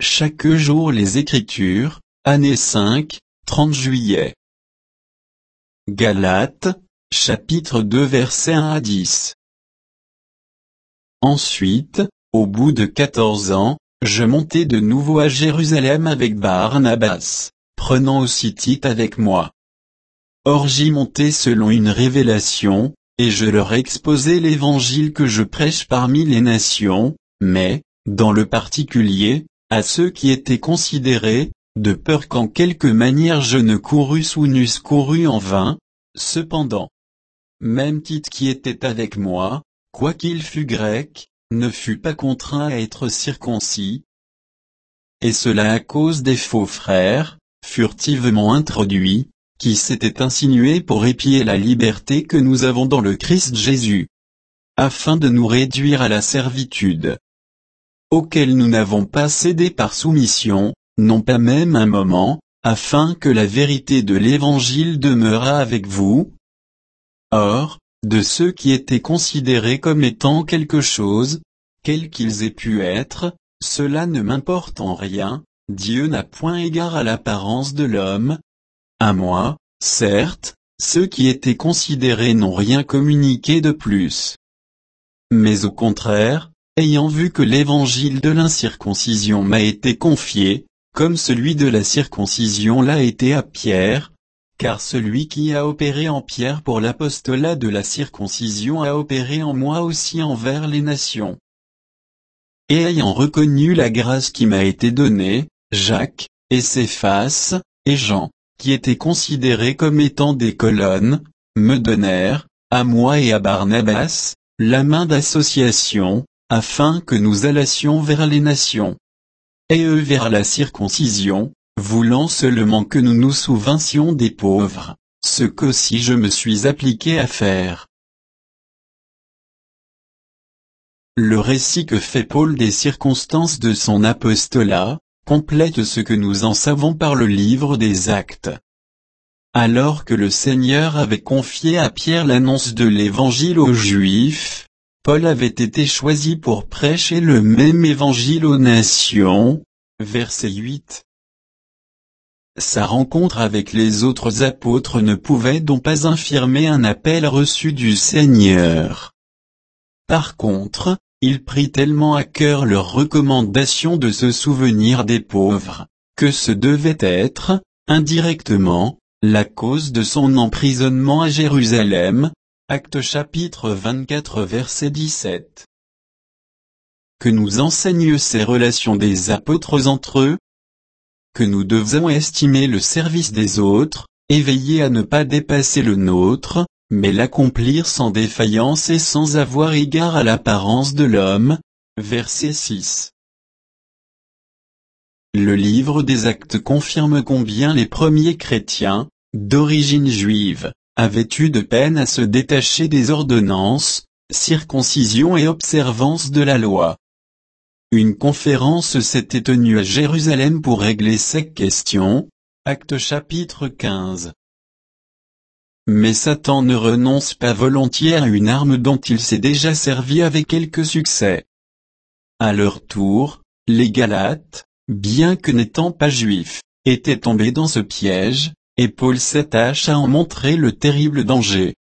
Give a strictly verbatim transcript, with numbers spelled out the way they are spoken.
chaque jour les Écritures, année cinq, trente juillet. Galates, chapitre deux versets un à dix. Ensuite, au bout de quatorze ans, je montai de nouveau à Jérusalem avec Barnabas, prenant aussi Tite avec moi. Or j'y montai selon une révélation, et je leur exposai l'évangile que je prêche parmi les nations, mais, dans le particulier, à ceux qui étaient considérés, de peur qu'en quelque manière je ne courusse ou n'eusse couru en vain. Cependant, même Tite qui était avec moi, quoiqu'il fût grec, ne fut pas contraint à être circoncis. Et cela à cause des faux frères, furtivement introduits, qui s'étaient insinués pour épier la liberté que nous avons dans le Christ Jésus, afin de nous réduire à la servitude, auquel nous n'avons pas cédé par soumission, non pas même un moment, afin que la vérité de l'Évangile demeurât avec vous. Or, de ceux qui étaient considérés comme étant quelque chose, quels qu'ils aient pu être, cela ne m'importe en rien, Dieu n'a point égard à l'apparence de l'homme. À moi, certes, ceux qui étaient considérés n'ont rien communiqué de plus. Mais au contraire, ayant vu que l'évangile de l'incirconcision m'a été confié, comme celui de la circoncision l'a été à Pierre, car celui qui a opéré en Pierre pour l'apostolat de la circoncision a opéré en moi aussi envers les nations. Et ayant reconnu la grâce qui m'a été donnée, Jacques, et Céphas, et Jean, qui étaient considérés comme étant des colonnes, me donnèrent, à moi et à Barnabas, la main d'association, afin que nous allassions vers les nations. Et eux vers la circoncision, voulant seulement que nous nous souvinssions des pauvres, ce qu'aussi je me suis appliqué à faire. Le récit que fait Paul des circonstances de son apostolat, complète ce que nous en savons par le livre des Actes. Alors que le Seigneur avait confié à Pierre l'annonce de l'Évangile aux Juifs, Paul avait été choisi pour prêcher le même Évangile aux nations. Verset huit. Sa rencontre avec les autres apôtres ne pouvait donc pas infirmer un appel reçu du Seigneur. Par contre, il prit tellement à cœur leur recommandation de se souvenir des pauvres, que ce devait être, indirectement, la cause de son emprisonnement à Jérusalem. Actes chapitre vingt-quatre verset dix-sept. Que nous enseignent ces relations des apôtres entre eux? Que nous devons estimer le service des autres, et veiller à ne pas dépasser le nôtre, mais l'accomplir sans défaillance et sans avoir égard à l'apparence de l'homme. Verset six. Le livre des Actes confirme combien les premiers chrétiens, d'origine juive, avaient eu de peine à se détacher des ordonnances, circoncision et observance de la loi. Une conférence s'était tenue à Jérusalem pour régler ces questions. Actes chapitre quinze. Mais Satan ne renonce pas volontiers à une arme dont il s'est déjà servi avec quelque succès. À leur tour, les Galates, bien que n'étant pas juifs, étaient tombés dans ce piège, et Paul s'attache à en montrer le terrible danger.